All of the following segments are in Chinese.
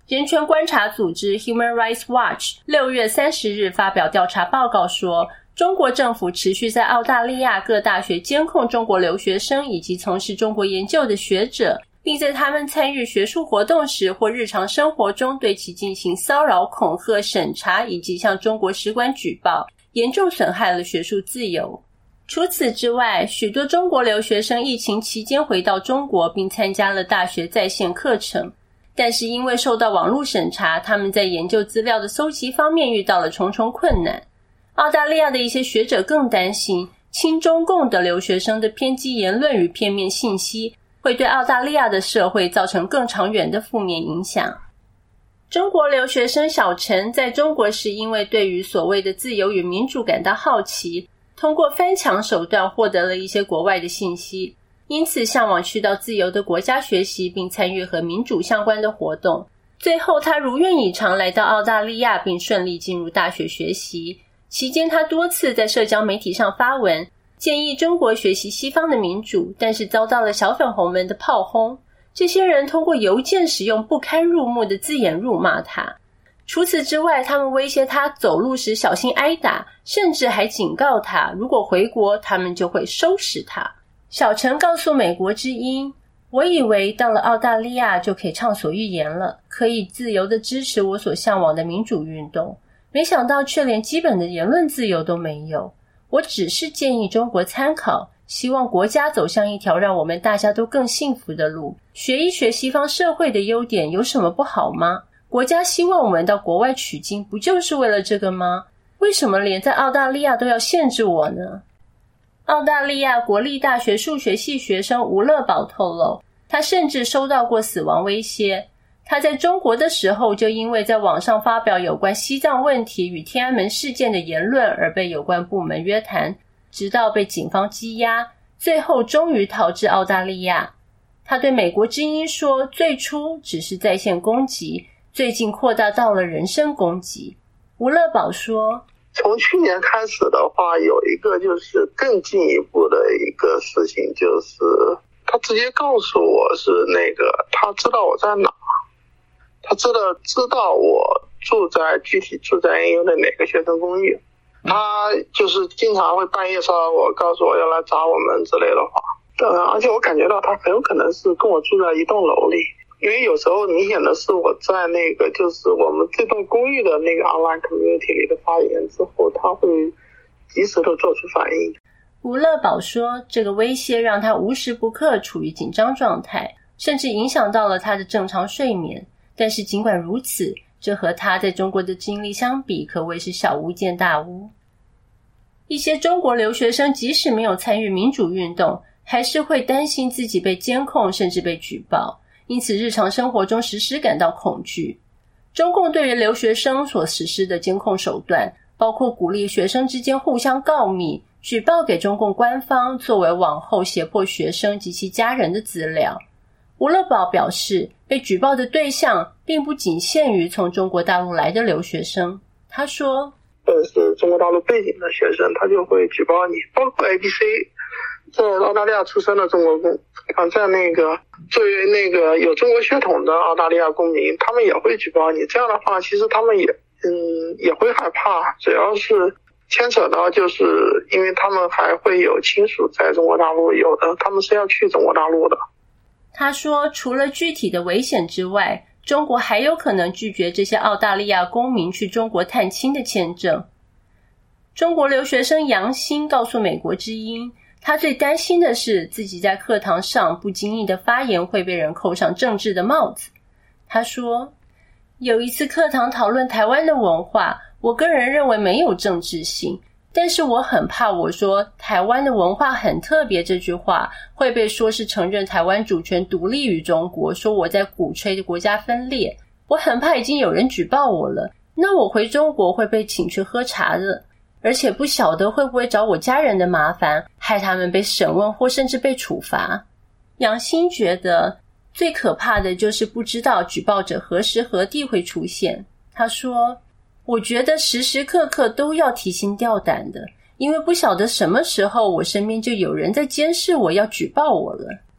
人权观察组织 Human Rights Watch 6月30日发表调查报告说，中国政府持续在澳大利亚各大学监控中国留学生以及从事中国研究的学者，并在他们参与学术活动时或日常生活中对其进行骚扰、恐吓、审查以及向中国使馆举报，严重损害了学术自由。除此之外，许多中国留学生疫情期间回到中国并参加了大学在线课程，但是因为受到网络审查，他们在研究资料的搜集方面遇到了重重困难。澳大利亚的一些学者更担心，亲中共的留学生的偏激言论与片面信息会对澳大利亚的社会造成更长远的负面影响。中国留学生小陈在中国时因为对于所谓的自由与民主感到好奇，通过翻墙手段获得了一些国外的信息，因此向往去到自由的国家学习并参与和民主相关的活动。最后他如愿以偿来到澳大利亚并顺利进入大学学习。期间他多次在社交媒体上发文，建议中国学习西方的民主，但是遭到了小粉红们的炮轰。这些人通过邮件使用不堪入目的字眼辱骂他。除此之外，他们威胁他走路时小心挨打，甚至还警告他，如果回国，他们就会收拾他。小陈告诉美国之音，我以为到了澳大利亚就可以畅所欲言了，可以自由地支持我所向往的民主运动，没想到却连基本的言论自由都没有。我只是建议中国参考，希望国家走向一条让我们大家都更幸福的路，学一学西方社会的优点有什么不好吗？国家希望我们到国外取经，不就是为了这个吗？为什么连在澳大利亚都要限制我呢？澳大利亚国立大学数学系学生吴乐宝透露，他甚至收到过死亡威胁。他在中国的时候就因为在网上发表有关西藏问题与天安门事件的言论而被有关部门约谈，直到被警方羁押，最后终于逃至澳大利亚。他对美国之音说，最初只是在线攻击，最近扩大到了人身攻击。吴乐宝说， 从去年开始的话，有一个就是更进一步的一个事情，就是他直接告诉我是他知道我在哪，他知道我具体住在 NU 的哪个学生公寓，他就是经常会半夜骚扰我，告诉我要来找我们之类的话。而且我感觉到他很有可能是跟我住在一栋楼里，因为有时候明显的是我在就是我们这栋公寓的online community 里的发言之后，他会及时的做出反应。 吴乐宝说，这个威胁让他无时不刻处于紧张状态，甚至影响到了他的正常睡眠。但是尽管如此，这和他在中国的经历相比，可谓是小巫见大巫。一些中国留学生即使没有参与民主运动，还是会担心自己被监控，甚至被举报，因此日常生活中时时感到恐惧。中共对于留学生所实施的监控手段，包括鼓励学生之间互相告密，举报给中共官方，作为往后胁迫学生及其家人的资料。吴乐宝表示，被举报的对象并不仅限于从中国大陆来的留学生。他说， 是中国大陆背景的学生，他就会举报你，包括 ABC 在澳大利亚出生的中国公，在作为有中国血统的澳大利亚公民，他们也会举报你。这样的话，其实他们也会害怕，主要是牵扯到就是因为他们还会有亲属在中国大陆，有的他们是要去中国大陆的。 他说，除了具体的危险之外，中国还有可能拒绝这些澳大利亚公民去中国探亲的签证。中国留学生杨鑫告诉美国之音，他最担心的是自己在课堂上不经意的发言会被人扣上政治的帽子。他说，有一次课堂讨论台湾的文化，我个人认为没有政治性，但是我很怕我说台湾的文化很特别这句话会被说是承认台湾主权独立于中国，说我在鼓吹国家分裂。我很怕已经有人举报我了，那我回中国会被请去喝茶的，而且不晓得会不会找我家人的麻烦，害他们被审问或甚至被处罚。杨鑫觉得最可怕的就是不知道举报者何时何地会出现。他说，我觉得时时刻刻都要提心吊胆的，因为不晓得什么时候我身边就有人在监视我，要举报我了。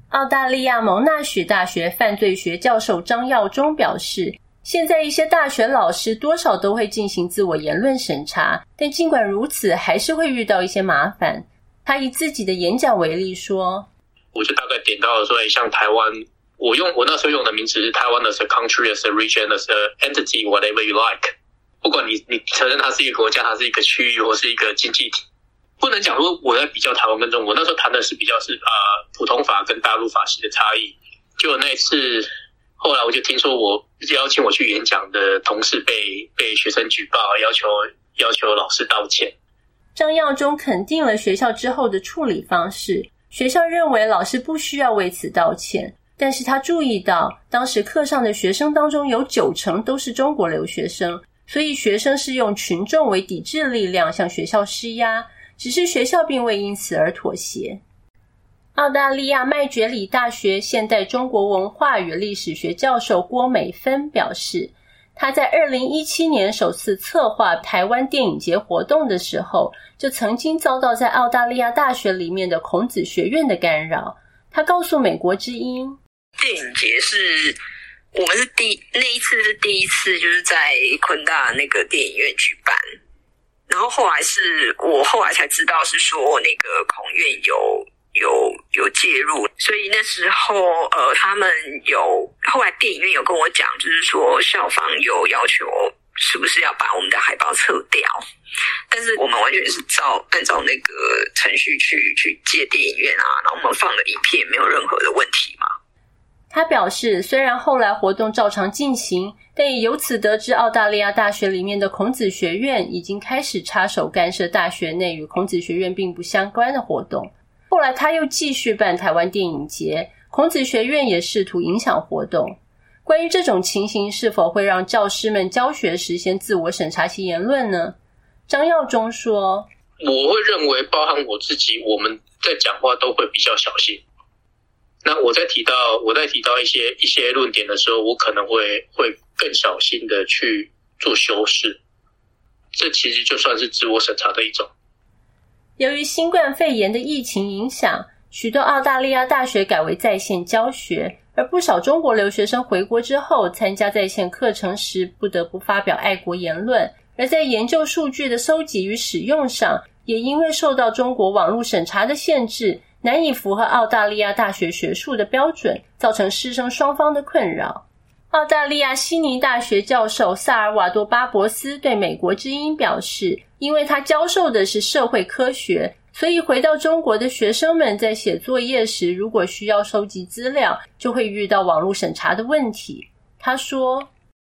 澳大利亚蒙纳许大学犯罪学教授张耀忠表示，现在一些大学老师多少都会进行自我言论审查，但尽管如此，还是会遇到一些麻烦。他以自己的演讲为例说， 我就大概点到了说，像台湾，我那时候用的名词是台湾 as a country, as a region, as a entity, whatever you like。不管你承认它是一个国家，它是一个区域或是一个经济体，不能讲说我在比较台湾跟中国。那时候谈的是比较是普通法跟大陆法系的差异。就那一次，后来我就听说我邀请我去演讲的同事被学生举报，要求老师道歉。 张耀忠肯定了学校之后的处理方式，学校认为老师不需要为此道歉，但是他注意到当时课上的学生当中有90%都是中国留学生，所以学生是用群众为抵制力量向学校施压，只是学校并未因此而妥协。澳大利亚麦觉里大学现代中国文化与历史学教授郭美芬表示，他在2017年首次策划台湾电影节活动的时候，就曾经遭到在澳大利亚大学里面的孔子学院的干扰。他告诉美国之音， 电影节是我们是那一次是第一次，就是在昆大那个电影院举办，然后我后来才知道是说那个孔院有介入，所以那时候他们后来电影院有跟我讲，就是说校方有要求是不是要把我们的海报撤掉，但是我们完全是按照那个程序去借电影院啊，然后我们放了影片，没有任何的问题嘛。 他表示，虽然后来活动照常进行，但也由此得知澳大利亚大学里面的孔子学院已经开始插手干涉大学内与孔子学院并不相关的活动。后来他又继续办台湾电影节，孔子学院也试图影响活动。关于这种情形是否会让教师们教学时先自我审查其言论呢？张耀忠说， 我会认为包含我自己，我们在讲话都会比较小心。那我在提到一些论点的时候，我可能会更小心的去做修饰，这其实就算是自我审查的一种。 由于新冠肺炎的疫情影响，许多澳大利亚大学改为在线教学，而不少中国留学生回国之后参加在线课程时不得不发表爱国言论，而在研究数据的搜集与使用上，也因为受到中国网络审查的限制，难以符合澳大利亚大学学术的标准，造成师生双方的困扰。澳大利亚悉尼大学教授萨尔瓦多巴博斯对美国之音表示，因为他教授的是社会科学，所以回到中国的学生们在写作业时，如果需要收集资料，就会遇到网络审查的问题。他说，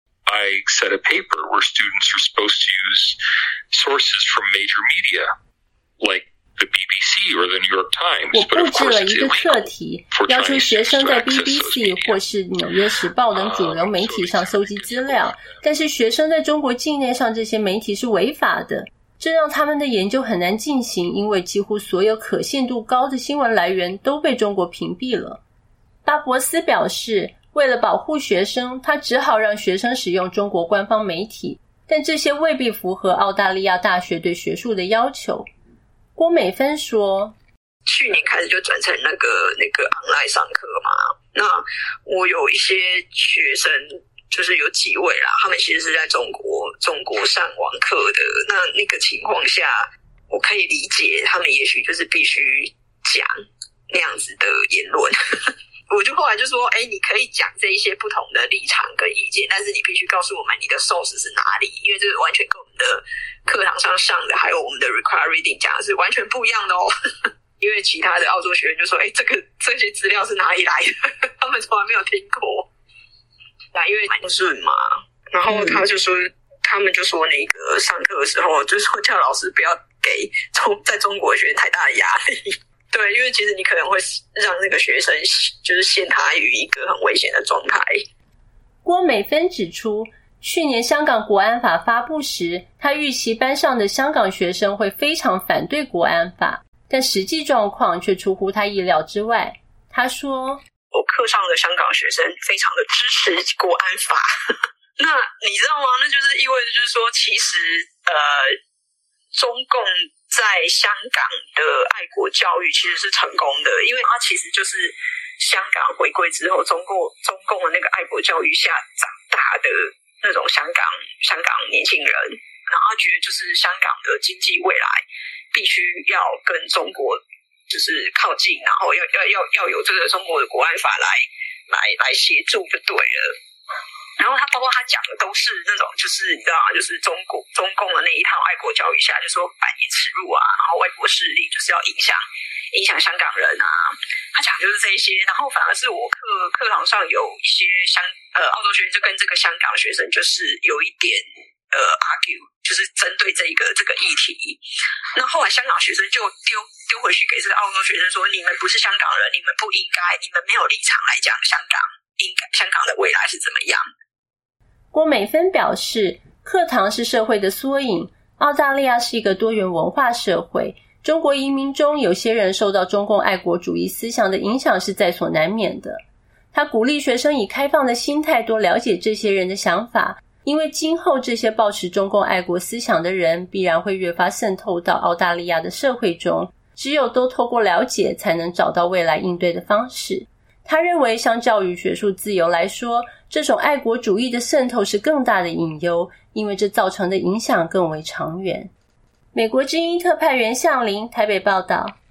I set a paper where students are supposed to use sources from major media, like the BBC or the New York Times. 我布置了一个课题，要求学生在 BBC 或是纽约时报等主流媒体上搜集资料，但是学生在中国境内上这些媒体是违法的，这让他们的研究很难进行，因为几乎所有可信度高的新闻来源都被中国屏蔽了。巴博斯表示，为了保护学生，他只好让学生使用中国官方媒体，但这些未必符合澳大利亚大学对学术的要求。郭美芬说， 去年开始就转成那个 online 上课嘛，那我有一些学生就是有几位啦，他们其实是在中国上网课的，那个情况下我可以理解他们也许就是必须讲那样子的言论我就后来就说，你可以讲这一些不同的立场跟意见，但是你必须告诉我们你的 source 是哪里，因为这完全跟我们的课堂上的还有我们的 required reading 讲的是完全不一样的哦因为其他的澳洲学员就说，这些资料是哪里来的他们从来没有听过。那因为蛮顺嘛，然后他就说，他们就说那个上课的时候就说叫老师不要给在中国学员太大的压力。对，因为其实你可能会让那个学生就是陷他于一个很危险的状态。 郭美芬指出，去年香港国安法发布时，他预期班上的香港学生会非常反对国安法，但实际状况却出乎他意料之外。他说， 我课上的香港学生非常的支持国安法那你知道吗？那就是意味着就是说，其实中共在香港的爱国教育其实是成功的，因为它其实就是香港回归之后，中共的那个爱国教育下长大的那种香港年轻人，然后他觉得就是香港的经济未来必须要跟中国就是靠近，然后要有这个中国的国安法来协助就对了。然后他包括他讲的都是那种就是你知道吗，就是中共的那一套爱国教育下，就说百年耻辱啊，然后外国势力就是要影响香港人啊，他讲就是这一些。然后反而是我课堂上有一些澳洲学生就跟这个香港学生就是有一点argue， 就是针对这个议题。那后来香港学生就丢回去给这个澳洲学生说，你们不是香港人，你们不应该，你们没有立场来讲香港的未来是怎么样。 郭美芬表示，课堂是社会的缩影，澳大利亚是一个多元文化社会，中国移民中有些人受到中共爱国主义思想的影响是在所难免的。他鼓励学生以开放的心态多了解这些人的想法，因为今后这些抱持中共爱国思想的人必然会越发渗透到澳大利亚的社会中，只有都透过了解才能找到未来应对的方式。他认为相较于学术自由来说，这种爱国主义的渗透是更大的隐忧，因为这造成的影响更为长远。美国之音特派员向林台北报道。